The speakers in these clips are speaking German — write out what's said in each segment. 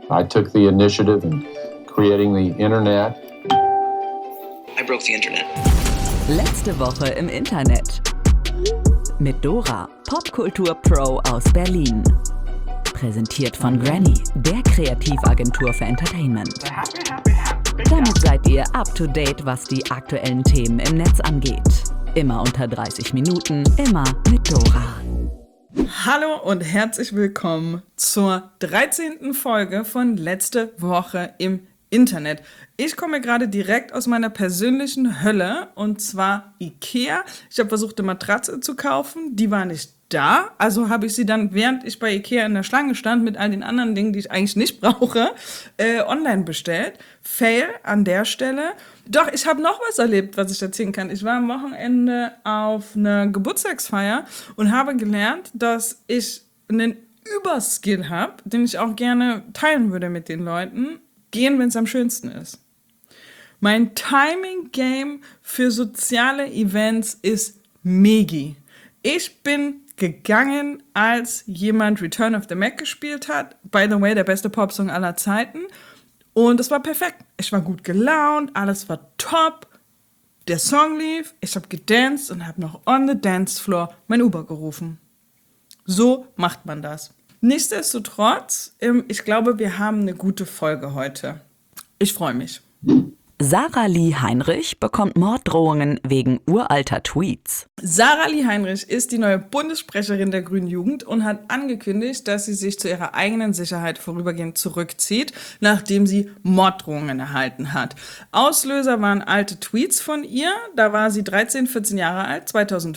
I took the initiative in creating the internet. I broke the internet. Letzte Woche im Internet. Mit Dora, Popkultur-Pro aus Berlin. Präsentiert von Granny, der Kreativagentur für Entertainment. Damit seid ihr up to date, was die aktuellen Themen im Netz angeht. Immer unter 30 Minuten, immer mit Dora. Hallo und herzlich willkommen zur 13. Folge von Letzte Woche im Internet. Ich komme gerade direkt aus meiner persönlichen Hölle, und zwar Ikea. Ich habe versucht, eine Matratze zu kaufen, die war nicht da, also habe ich sie dann, während ich bei Ikea in der Schlange stand, mit all den anderen Dingen, die ich eigentlich nicht brauche, online bestellt. Fail an der Stelle. Doch, ich habe noch was erlebt, was ich erzählen kann. Ich war am Wochenende auf einer Geburtstagsfeier und habe gelernt, dass ich einen Überskill habe, den ich auch gerne teilen würde mit den Leuten. Gehen, wenn es am schönsten ist. Mein Timing-Game für soziale Events ist megi. Ich bin gegangen, als jemand Return of the Mac gespielt hat. By the way, der beste Popsong aller Zeiten. Und es war perfekt. Ich war gut gelaunt, alles war top. Der Song lief, ich habe gedanced und habe noch on the dance floor mein Uber gerufen. So macht man das. Nichtsdestotrotz, ich glaube, wir haben eine gute Folge heute. Ich freue mich. Sarah Lee Heinrich bekommt Morddrohungen wegen uralter Tweets. Sarah Lee Heinrich ist die neue Bundessprecherin der Grünen Jugend und hat angekündigt, dass sie sich zu ihrer eigenen Sicherheit vorübergehend zurückzieht, nachdem sie Morddrohungen erhalten hat. Auslöser waren alte Tweets von ihr. Da war sie 13, 14 Jahre alt.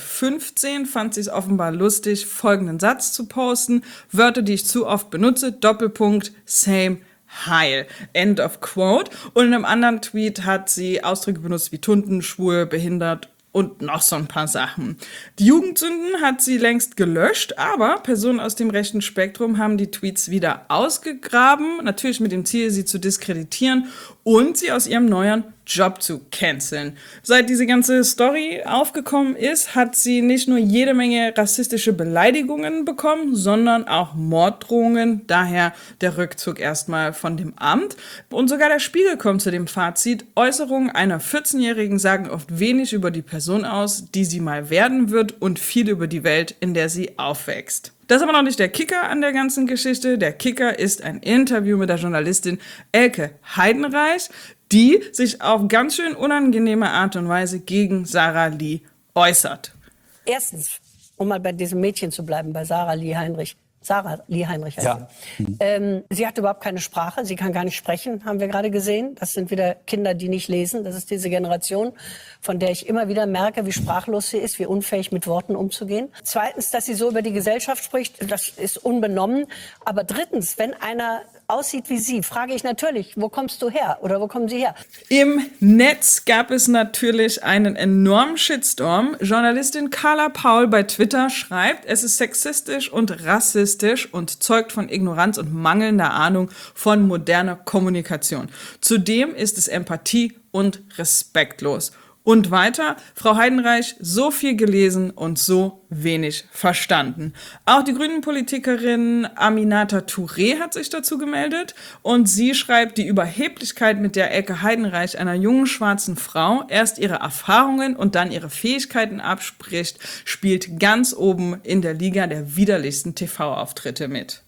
2015 fand sie es offenbar lustig, folgenden Satz zu posten: Wörter, die ich zu oft benutze, Doppelpunkt, same, heil. End of quote. Und in einem anderen Tweet hat sie Ausdrücke benutzt wie Tunden, schwul, behindert und noch so ein paar Sachen. Die Jugendsünden hat sie längst gelöscht, aber Personen aus dem rechten Spektrum haben die Tweets wieder ausgegraben, natürlich mit dem Ziel, sie zu diskreditieren und sie aus ihrem neuen Job zu canceln. Seit diese ganze Story aufgekommen ist, hat sie nicht nur jede Menge rassistische Beleidigungen bekommen, sondern auch Morddrohungen. Daher der Rückzug erstmal von dem Amt. Und sogar der Spiegel kommt zu dem Fazit: Äußerungen einer 14-Jährigen sagen oft wenig über die Person aus, die sie mal werden wird, und viel über die Welt, in der sie aufwächst. Das ist aber noch nicht der Kicker an der ganzen Geschichte. Der Kicker ist ein Interview mit der Journalistin Elke Heidenreich, die sich auf ganz schön unangenehme Art und Weise gegen Sarah Lee äußert. Erstens, um mal bei diesem Mädchen zu bleiben, bei Sarah Lee Heinrich. Sarah Lee Heinrich heißt sie. Sie hat überhaupt keine Sprache, sie kann gar nicht sprechen, haben wir gerade gesehen. Das sind wieder Kinder, die nicht lesen. Das ist diese Generation, von der ich immer wieder merke, wie sprachlos sie ist, wie unfähig mit Worten umzugehen. Zweitens, dass sie so über die Gesellschaft spricht, das ist unbenommen. Aber drittens, wenn einer aussieht wie sie, frage ich natürlich, wo kommst du her oder wo kommen sie her? Im Netz gab es natürlich einen enormen Shitstorm. Journalistin Carla Paul bei Twitter schreibt, es ist sexistisch und rassistisch und zeugt von Ignoranz und mangelnder Ahnung von moderner Kommunikation. Zudem ist es empathie- und respektlos. Und weiter, Frau Heidenreich, so viel gelesen und so wenig verstanden. Auch die Grünen-Politikerin Aminata Touré hat sich dazu gemeldet und sie schreibt, die Überheblichkeit, mit der Elke Heidenreich einer jungen schwarzen Frau erst ihre Erfahrungen und dann ihre Fähigkeiten abspricht, spielt ganz oben in der Liga der widerlichsten TV-Auftritte mit.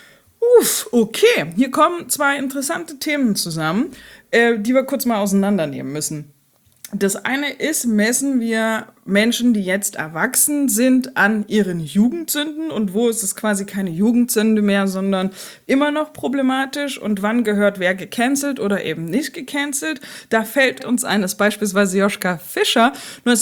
Okay, hier kommen zwei interessante Themen zusammen, die wir kurz mal auseinandernehmen müssen. Das eine ist, messen wir Menschen, die jetzt erwachsen sind, an ihren Jugendsünden, und wo ist es quasi keine Jugendsünde mehr, sondern immer noch problematisch, und wann gehört wer gecancelt oder eben nicht gecancelt. Da fällt uns ein, dass beispielsweise Joschka Fischer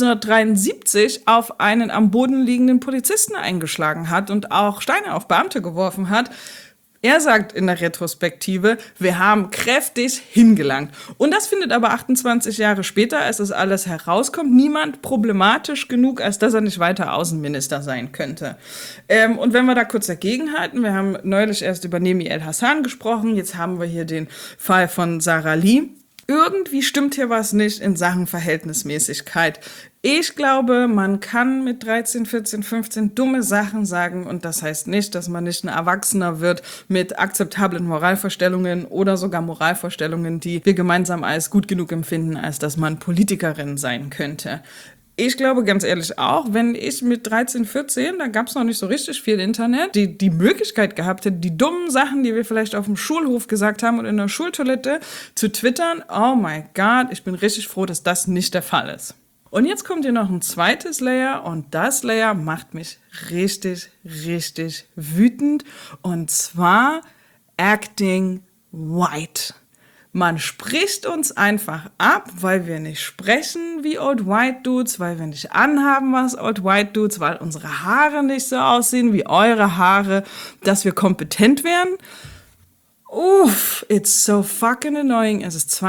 1973 auf einen am Boden liegenden Polizisten eingeschlagen hat und auch Steine auf Beamte geworfen hat. Er sagt in der Retrospektive, wir haben kräftig hingelangt. Und das findet aber 28 Jahre später, als das alles herauskommt, niemand problematisch genug, als dass er nicht weiter Außenminister sein könnte. Und wenn wir da kurz dagegenhalten, wir haben neulich erst über Nemi El Hassan gesprochen, jetzt haben wir hier den Fall von Sarah Lee. Irgendwie stimmt hier was nicht in Sachen Verhältnismäßigkeit. Ich glaube, man kann mit 13, 14, 15 dumme Sachen sagen und das heißt nicht, dass man nicht ein Erwachsener wird mit akzeptablen Moralvorstellungen oder sogar Moralvorstellungen, die wir gemeinsam als gut genug empfinden, als dass man Politikerin sein könnte. Ich glaube ganz ehrlich auch, wenn ich mit 13, 14, da gab es noch nicht so richtig viel Internet, die Möglichkeit gehabt hätte, die dummen Sachen, die wir vielleicht auf dem Schulhof gesagt haben und in der Schultoilette zu twittern, oh my God, ich bin richtig froh, dass das nicht der Fall ist. Und jetzt kommt hier noch ein zweites Layer und das Layer macht mich richtig, richtig wütend und zwar acting white. Man spricht uns einfach ab, weil wir nicht sprechen wie Old White Dudes, weil wir nicht anhaben was Old White Dudes, weil unsere Haare nicht so aussehen wie eure Haare, dass wir kompetent werden. Uff, it's so fucking annoying. Es ist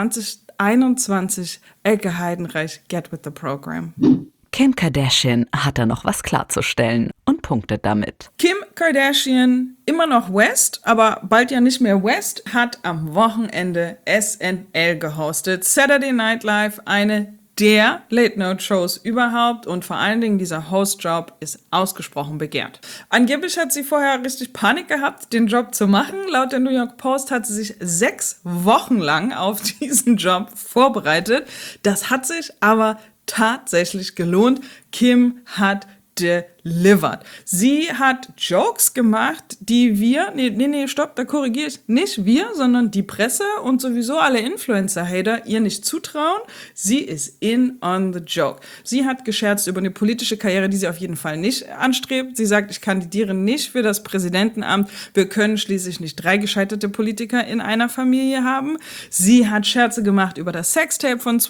2021. Elke Heidenreich, get with the program. Kim Kardashian hat da noch was klarzustellen und punktet damit. Kim Kardashian, immer noch West, aber bald ja nicht mehr West, hat am Wochenende SNL gehostet. Saturday Night Live, eine der Late-Night-Shows überhaupt und vor allen Dingen dieser Host-Job ist ausgesprochen begehrt. Angeblich hat sie vorher richtig Panik gehabt, den Job zu machen. Laut der New York Post hat sie sich 6 Wochen lang auf diesen Job vorbereitet. Das hat sich aber tatsächlich gelohnt. Kim hat delivered. Sie hat Jokes gemacht, die wir, stopp, da korrigiere ich, nicht wir, sondern die Presse und sowieso alle Influencer-Hater ihr nicht zutrauen. Sie ist in on the joke. Sie hat gescherzt über eine politische Karriere, die sie auf jeden Fall nicht anstrebt. Sie sagt, ich kandidiere nicht für das Präsidentenamt. Wir können schließlich nicht 3 gescheiterte Politiker in einer Familie haben. Sie hat Scherze gemacht über das Sextape von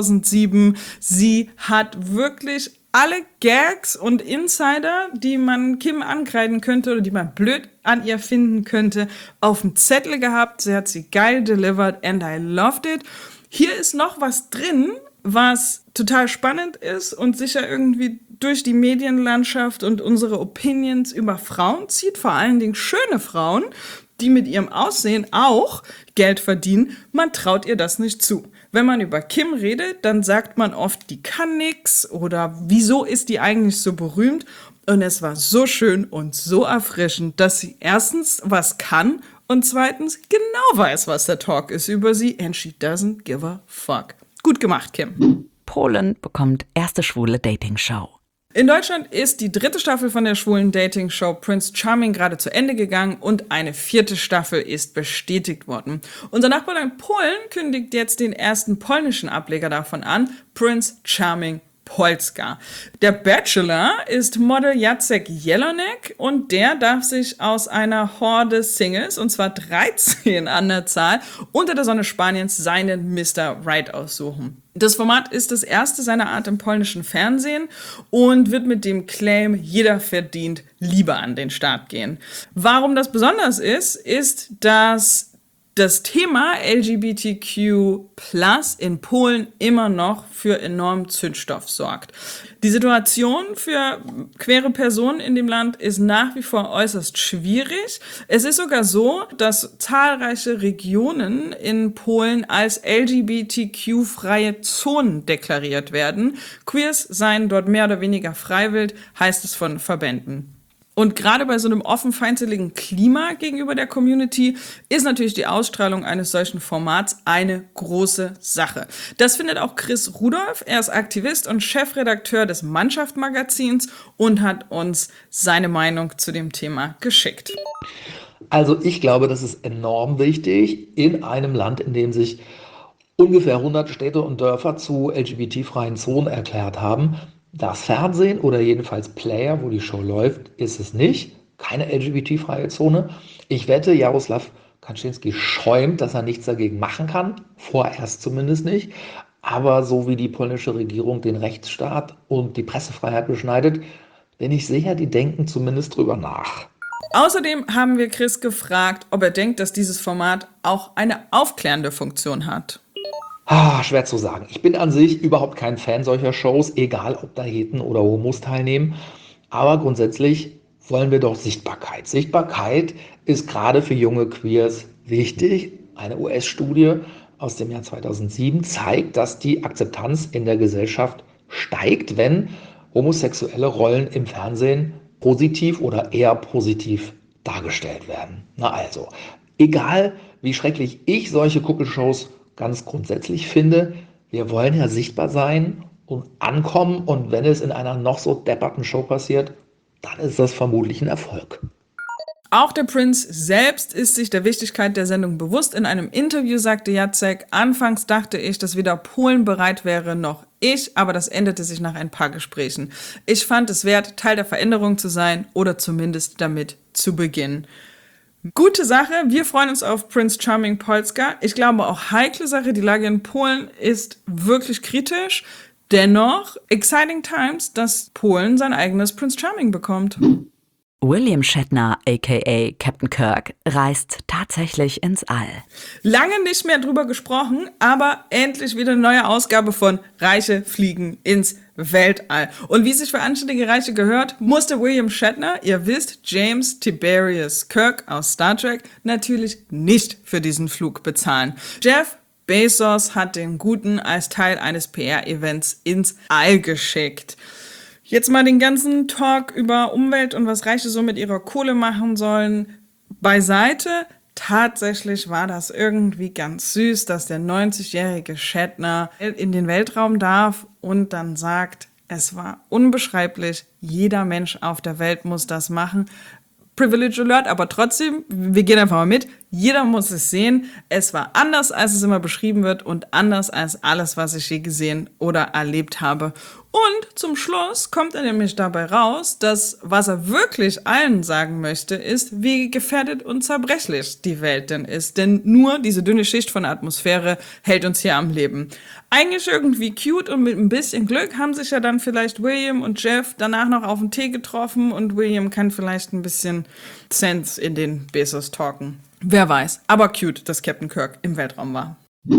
2007. Sie hat wirklich alle Gags und Insider, die man Kim ankreiden könnte oder die man blöd an ihr finden könnte, auf dem Zettel gehabt. Sie hat sie geil delivered and I loved it. Hier ist noch was drin, was total spannend ist und sicher irgendwie durch die Medienlandschaft und unsere Opinions über Frauen zieht, vor allen Dingen schöne Frauen, die mit ihrem Aussehen auch Geld verdienen. Man traut ihr das nicht zu. Wenn man über Kim redet, dann sagt man oft, die kann nix oder wieso ist die eigentlich so berühmt? Und es war so schön und so erfrischend, dass sie erstens was kann und zweitens genau weiß, was der Talk ist über sie and she doesn't give a fuck. Gut gemacht, Kim. Polen bekommt erste schwule Dating-Show. In Deutschland ist die 3. Staffel von der schwulen Dating-Show Prince Charming gerade zu Ende gegangen und eine 4. Staffel ist bestätigt worden. Unser Nachbarland Polen kündigt jetzt den ersten polnischen Ableger davon an, Prince Charming Polska. Der Bachelor ist Model Jacek Jelonek und der darf sich aus einer Horde Singles, und zwar 13 an der Zahl, unter der Sonne Spaniens seinen Mr. Right aussuchen. Das Format ist das erste seiner Art im polnischen Fernsehen und wird mit dem Claim "Jeder verdient Liebe" an den Start gehen. Warum das besonders ist, dass das Thema LGBTQ+ in Polen immer noch für enormen Zündstoff sorgt. Die Situation für queere Personen in dem Land ist nach wie vor äußerst schwierig. Es ist sogar so, dass zahlreiche Regionen in Polen als LGBTQ-freie Zonen deklariert werden. Queers seien dort mehr oder weniger freiwillig, heißt es von Verbänden. Und gerade bei so einem offen feindseligen Klima gegenüber der Community ist natürlich die Ausstrahlung eines solchen Formats eine große Sache. Das findet auch Chris Rudolph. Er ist Aktivist und Chefredakteur des Mannschaft-Magazins und hat uns seine Meinung zu dem Thema geschickt. Also ich glaube, das ist enorm wichtig in einem Land, in dem sich ungefähr 100 Städte und Dörfer zu LGBT-freien Zonen erklärt haben. Das Fernsehen oder jedenfalls Player, wo die Show läuft, ist es nicht. Keine LGBT-freie Zone. Ich wette, Jaroslaw Kaczynski schäumt, dass er nichts dagegen machen kann. Vorerst zumindest nicht. Aber so wie die polnische Regierung den Rechtsstaat und die Pressefreiheit beschneidet, bin ich sicher, die denken zumindest drüber nach. Außerdem haben wir Chris gefragt, ob er denkt, dass dieses Format auch eine aufklärende Funktion hat. Schwer zu sagen. Ich bin an sich überhaupt kein Fan solcher Shows, egal ob da Heten oder Homos teilnehmen. Aber grundsätzlich wollen wir doch Sichtbarkeit. Sichtbarkeit ist gerade für junge Queers wichtig. Eine US-Studie aus dem Jahr 2007 zeigt, dass die Akzeptanz in der Gesellschaft steigt, wenn homosexuelle Rollen im Fernsehen positiv oder eher positiv dargestellt werden. Na also, egal wie schrecklich ich solche Kuckelshows ganz grundsätzlich finde, wir wollen ja sichtbar sein und ankommen, und wenn es in einer noch so depperten Show passiert, dann ist das vermutlich ein Erfolg. Auch der Prinz selbst ist sich der Wichtigkeit der Sendung bewusst. In einem Interview sagte Jacek: Anfangs dachte ich, dass weder Polen bereit wäre noch ich, aber das änderte sich nach ein paar Gesprächen. Ich fand es wert, Teil der Veränderung zu sein oder zumindest damit zu beginnen. Gute Sache, wir freuen uns auf Prince Charming Polska. Ich glaube auch heikle Sache, die Lage in Polen ist wirklich kritisch. Dennoch, exciting times, dass Polen sein eigenes Prince Charming bekommt. William Shatner, aka Captain Kirk, reist tatsächlich ins All. Lange nicht mehr drüber gesprochen, aber endlich wieder eine neue Ausgabe von Reiche fliegen ins Weltall. Und wie sich für anständige Reiche gehört, musste William Shatner, ihr wisst, James Tiberius Kirk aus Star Trek, natürlich nicht für diesen Flug bezahlen. Jeff Bezos hat den Guten als Teil eines PR-Events ins All geschickt. Jetzt mal den ganzen Talk über Umwelt und was Reiche so mit ihrer Kohle machen sollen beiseite. Tatsächlich war das irgendwie ganz süß, dass der 90-jährige Shatner in den Weltraum darf und dann sagt, es war unbeschreiblich, jeder Mensch auf der Welt muss das machen. Privilege Alert, aber trotzdem, wir gehen einfach mal mit. Jeder muss es sehen. Es war anders, als es immer beschrieben wird und anders als alles, was ich je gesehen oder erlebt habe. Und zum Schluss kommt er nämlich dabei raus, dass was er wirklich allen sagen möchte, ist, wie gefährdet und zerbrechlich die Welt denn ist. Denn nur diese dünne Schicht von Atmosphäre hält uns hier am Leben. Eigentlich irgendwie cute und mit ein bisschen Glück haben sich ja dann vielleicht William und Jeff danach noch auf den Tee getroffen und William kann vielleicht ein bisschen Sense in den Bezos talken. Wer weiß, aber cute, dass Captain Kirk im Weltraum war.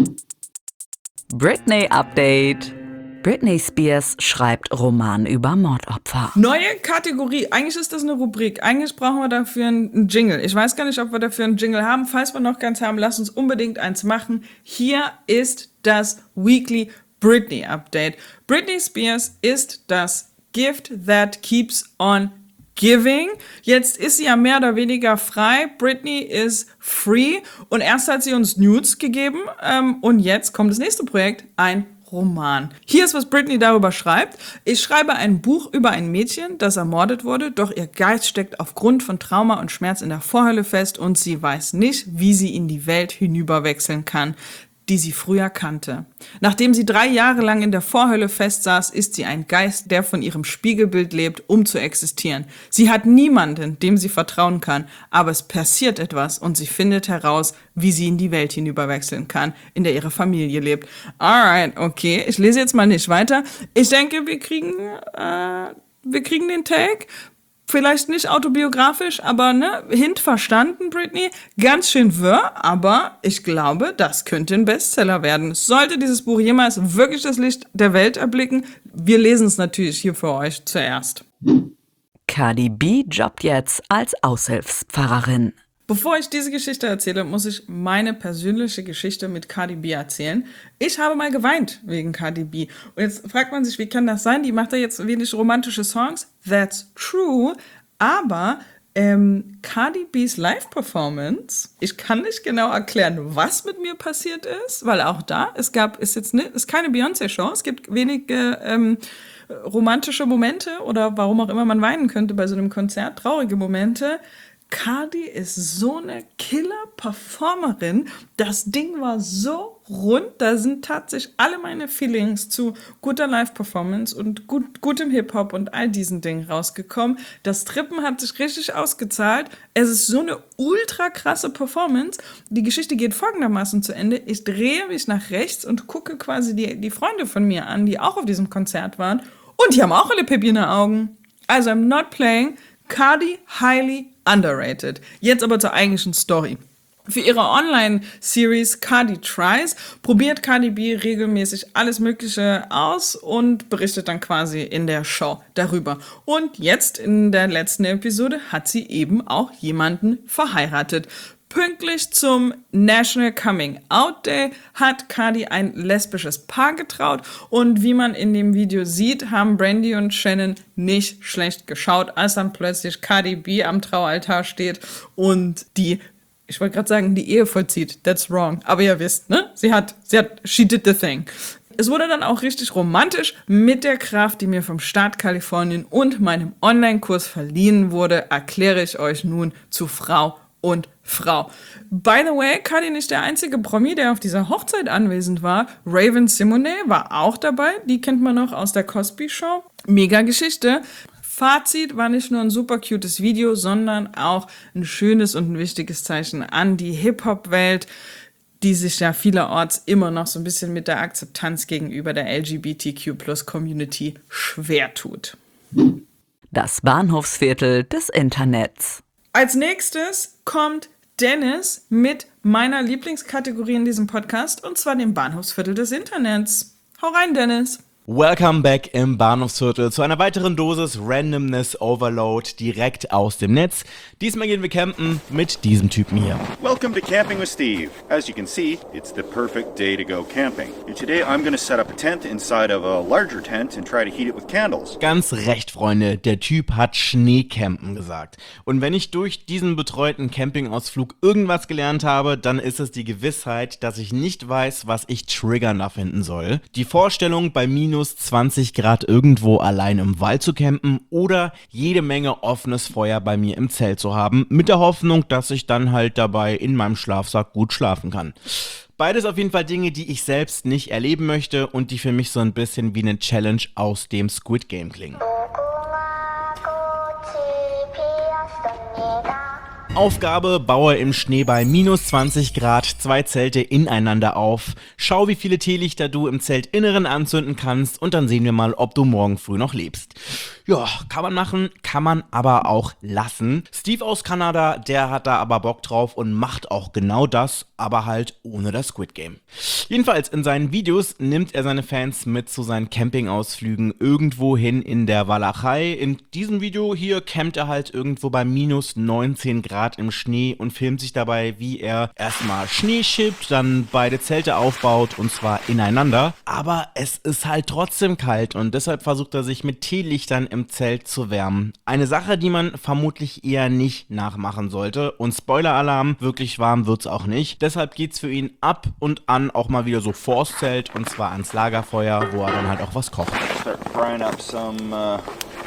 Britney Update. Britney Spears schreibt Roman über Mordopfer. Neue Kategorie. Eigentlich ist das eine Rubrik. Eigentlich brauchen wir dafür einen Jingle. Ich weiß gar nicht, ob wir dafür einen Jingle haben. Falls wir noch keins haben, lasst uns unbedingt eins machen. Hier ist das Weekly Britney Update. Britney Spears ist das Gift that keeps on giving. Jetzt ist sie ja mehr oder weniger frei. Britney ist free. Und erst hat sie uns Nudes gegeben. Und jetzt kommt das nächste Projekt, ein Roman. Hier ist, was Britney darüber schreibt. Ich schreibe ein Buch über ein Mädchen, das ermordet wurde, doch ihr Geist steckt aufgrund von Trauma und Schmerz in der Vorhölle fest und sie weiß nicht, wie sie in die Welt hinüberwechseln kann, die sie früher kannte. Nachdem sie 3 Jahre lang in der Vorhölle festsaß, ist sie ein Geist, der von ihrem Spiegelbild lebt, um zu existieren. Sie hat niemanden, dem sie vertrauen kann, aber es passiert etwas und sie findet heraus, wie sie in die Welt hinüberwechseln kann, in der ihre Familie lebt. Alright, okay, ich lese jetzt mal nicht weiter. Ich denke, wir kriegen den Take. Vielleicht nicht autobiografisch, aber Hint verstanden, Britney. Ganz schön wirr, aber ich glaube, das könnte ein Bestseller werden. Sollte dieses Buch jemals wirklich das Licht der Welt erblicken, wir lesen es natürlich hier für euch zuerst. Cardi B jobbt jetzt als Aushilfspfarrerin. Bevor ich diese Geschichte erzähle, muss ich meine persönliche Geschichte mit Cardi B erzählen. Ich habe mal geweint wegen Cardi B. Und jetzt fragt man sich, wie kann das sein? Die macht ja jetzt wenig romantische Songs. That's true. Aber Cardi B's Live-Performance, ich kann nicht genau erklären, was mit mir passiert ist, weil auch da, ist keine Beyoncé-Show, es gibt wenige romantische Momente oder warum auch immer man weinen könnte bei so einem Konzert, traurige Momente. Cardi ist so eine Killer-Performerin. Das Ding war so rund. Da sind tatsächlich alle meine Feelings zu guter Live-Performance und gutem Hip-Hop und all diesen Dingen rausgekommen. Das Trippen hat sich richtig ausgezahlt. Es ist so eine ultra krasse Performance. Die Geschichte geht folgendermaßen zu Ende. Ich drehe mich nach rechts und gucke quasi die Freunde von mir an, die auch auf diesem Konzert waren. Und die haben auch alle Pippi in den Augen. Also I'm not playing. Cardi highly underrated. Jetzt aber zur eigentlichen Story. Für ihre Online-Series Cardi Tries probiert Cardi B regelmäßig alles Mögliche aus und berichtet dann quasi in der Show darüber. Und jetzt in der letzten Episode hat sie eben auch jemanden verheiratet. Pünktlich zum National Coming Out Day hat Cardi ein lesbisches Paar getraut und wie man in dem Video sieht, haben Brandy und Shannon nicht schlecht geschaut, als dann plötzlich Cardi B am Traualtar steht und ich wollte gerade sagen, die Ehe vollzieht. That's wrong. Aber ihr wisst, ne? She did the thing. Es wurde dann auch richtig romantisch mit der Kraft, die mir vom Staat Kalifornien und meinem Online-Kurs verliehen wurde, erkläre ich euch nun zu Frau und Frau. By the way, Cardi nicht der einzige Promi, der auf dieser Hochzeit anwesend war. Raven-Symoné war auch dabei. Die kennt man noch aus der Cosby Show. Mega Geschichte. Fazit: war nicht nur ein super cutes Video, sondern auch ein schönes und ein wichtiges Zeichen an die Hip-Hop-Welt, die sich ja vielerorts immer noch so ein bisschen mit der Akzeptanz gegenüber der LGBTQ+-Community schwer tut. Das Bahnhofsviertel des Internets. Als nächstes kommt Dennis mit meiner Lieblingskategorie in diesem Podcast, und zwar dem Bahnhofsviertel des Internets. Hau rein, Dennis! Welcome back im Bahnhofsviertel zu einer weiteren Dosis Randomness Overload direkt aus dem Netz. Diesmal gehen wir campen mit diesem Typen hier. Welcome to Camping with Steve. As you can see, it's the perfect day to go camping. And today I'm going to set up a tent inside of a larger tent and try to heat it with candles. Ganz recht, Freunde, der Typ hat Schneecampen gesagt. Und wenn ich durch diesen betreuten Campingausflug irgendwas gelernt habe, dann ist es die Gewissheit, dass ich nicht weiß, was ich triggernder finden soll. Die Vorstellung, bei minus 20 Grad irgendwo allein im Wald zu campen oder jede Menge offenes Feuer bei mir im Zelt zu haben, mit der Hoffnung, dass ich dann halt dabei in meinem Schlafsack gut schlafen kann. Beides auf jeden Fall Dinge, die ich selbst nicht erleben möchte und die für mich so ein bisschen wie eine Challenge aus dem Squid Game klingen. Aufgabe: baue im Schnee bei minus 20 Grad 2 Zelte ineinander auf. Schau, wie viele Teelichter du im Zeltinneren anzünden kannst und dann sehen wir mal, ob du morgen früh noch lebst. Ja, kann man machen, kann man aber auch lassen. Steve aus Kanada, der hat da aber Bock drauf und macht auch genau das, aber halt ohne das Squid Game. Jedenfalls in seinen Videos nimmt er seine Fans mit zu seinen Campingausflügen irgendwo hin in der Walachei. In diesem Video hier campt er halt irgendwo bei minus 19 Grad im Schnee und filmt sich dabei, wie er erstmal Schnee schippt, dann beide Zelte aufbaut und zwar ineinander. Aber es ist halt trotzdem kalt und deshalb versucht er sich mit Teelichtern im Zelt zu wärmen. Eine Sache, die man vermutlich eher nicht nachmachen sollte. Und Spoiler-Alarm, wirklich warm wird's auch nicht. Deshalb geht's für ihn ab und an auch mal wieder so vors Zelt und zwar ans Lagerfeuer, wo er dann halt auch was kocht. Start frying up some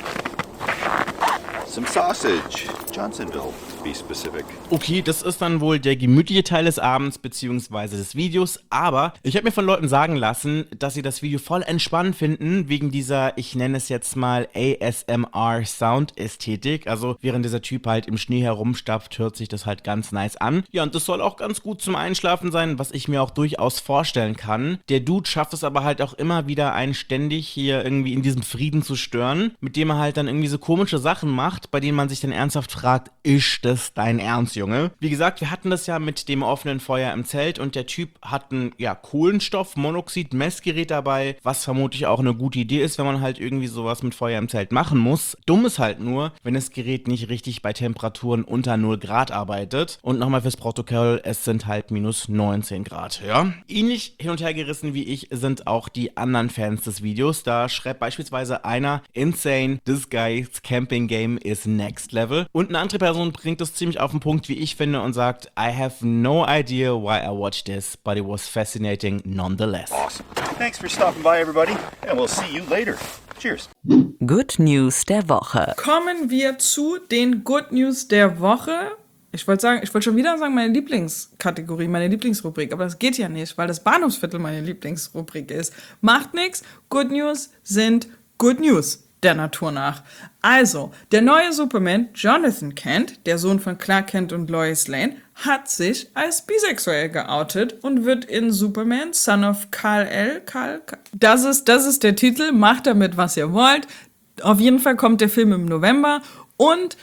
sausage. Johnsonville, to be specific. Okay, das ist dann wohl der gemütliche Teil des Abends bzw. des Videos, aber ich habe mir von Leuten sagen lassen, dass sie das Video voll entspannt finden, wegen dieser, ich nenne es jetzt mal ASMR-Sound-Ästhetik. Also während dieser Typ halt im Schnee herumstapft, hört sich das halt ganz nice an. Ja, und das soll auch ganz gut zum Einschlafen sein, was ich mir auch durchaus vorstellen kann. Der Dude schafft es aber halt auch immer wieder, einen ständig hier irgendwie in diesem Frieden zu stören, mit dem er halt dann irgendwie so komische Sachen macht, bei denen man sich dann ernsthaft fragt, ist das dein Ernst, Junge? Wie gesagt, wir hatten das ja mit dem offenen Feuer im Zelt und der Typ hat ein, Kohlenstoffmonoxid-Messgerät dabei, was vermutlich auch eine gute Idee ist, wenn man halt irgendwie sowas mit Feuer im Zelt machen muss. Dumm ist halt nur, wenn das Gerät nicht richtig bei Temperaturen unter 0 Grad arbeitet. Und nochmal fürs Protokoll, es sind halt minus 19 Grad, ja? Ähnlich hin und her gerissen wie ich sind auch die anderen Fans des Videos. Da schreibt beispielsweise einer, insane, this guy's camping game is next level. Und eine andere Person bringt es ziemlich auf den Punkt, wie ich finde, und sagt, I have no idea why I watched this, but it was fascinating nonetheless. Awesome. Thanks for stopping by, everybody, and we'll see you later. Cheers. Good News der Woche. Kommen wir zu den Good News der Woche. Ich wollte schon wieder sagen, meine Lieblingskategorie, meine Lieblingsrubrik, aber das geht ja nicht, weil das Bahnhofsviertel meine Lieblingsrubrik ist. Macht nix, Good News sind Good News der Natur nach. Also, der neue Superman, Jonathan Kent, der Sohn von Clark Kent und Lois Lane, hat sich als bisexuell geoutet und wird in Superman, Son of Kal-El, das ist der Titel, macht damit, was ihr wollt. Auf jeden Fall kommt der Film im November und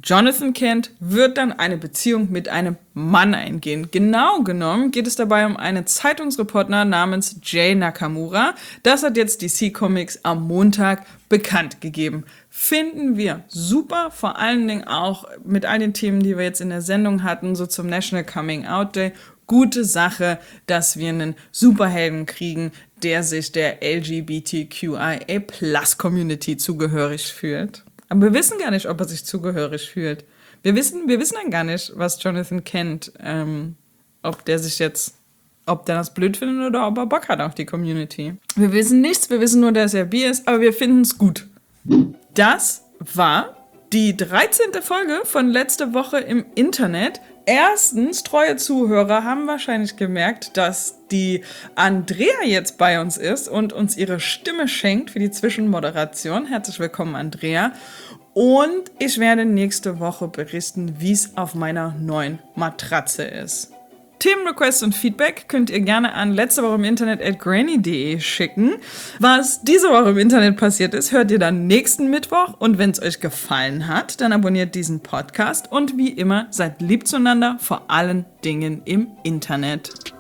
Jonathan Kent wird dann eine Beziehung mit einem Mann eingehen. Genau genommen geht es dabei um einen Zeitungsreporter namens Jay Nakamura. Das hat jetzt DC Comics am Montag bekannt gegeben. Finden wir super, vor allen Dingen auch mit all den Themen, die wir jetzt in der Sendung hatten, so zum National Coming Out Day. Gute Sache, dass wir einen Superhelden kriegen, der sich der LGBTQIA+-Community zugehörig fühlt. Aber wir wissen gar nicht, ob er sich zugehörig fühlt. Wir wissen dann gar nicht, was Jonathan Kent, ob der das blöd findet oder ob er Bock hat auf die Community. Wir wissen nichts, wir wissen nur, dass er bi ist, aber wir finden es gut. Das war die 13. Folge von letzte Woche im Internet. Erstens, treue Zuhörer haben wahrscheinlich gemerkt, dass die Andrea jetzt bei uns ist und uns ihre Stimme schenkt für die Zwischenmoderation. Herzlich willkommen, Andrea. Und ich werde nächste Woche berichten, wie es auf meiner neuen Matratze ist. Themenrequests und Feedback könnt ihr gerne an letztewocheiminternet@granny.de schicken. Was diese Woche im Internet passiert ist, hört ihr dann nächsten Mittwoch. Und wenn es euch gefallen hat, dann abonniert diesen Podcast. Und wie immer, seid lieb zueinander, vor allen Dingen im Internet.